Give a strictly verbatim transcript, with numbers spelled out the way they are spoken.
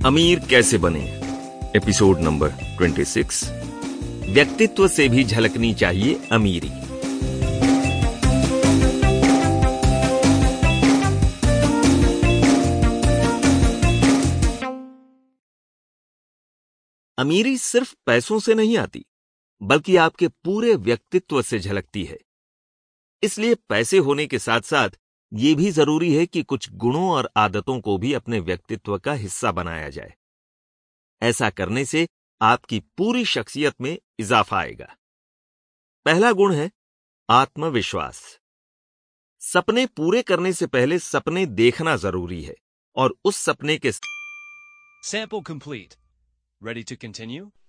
अमीर कैसे बने, एपिसोड नंबर छब्बीस। व्यक्तित्व से भी झलकनी चाहिए अमीरी। अमीरी सिर्फ पैसों से नहीं आती, बल्कि आपके पूरे व्यक्तित्व से झलकती है। इसलिए पैसे होने के साथ साथ ये भी जरूरी है कि कुछ गुणों और आदतों को भी अपने व्यक्तित्व का हिस्सा बनाया जाए। ऐसा करने से आपकी पूरी शख्सियत में इजाफा आएगा। पहला गुण है आत्मविश्वास। सपने पूरे करने से पहले सपने देखना जरूरी है और उस सपने के Sample complete. Ready to continue?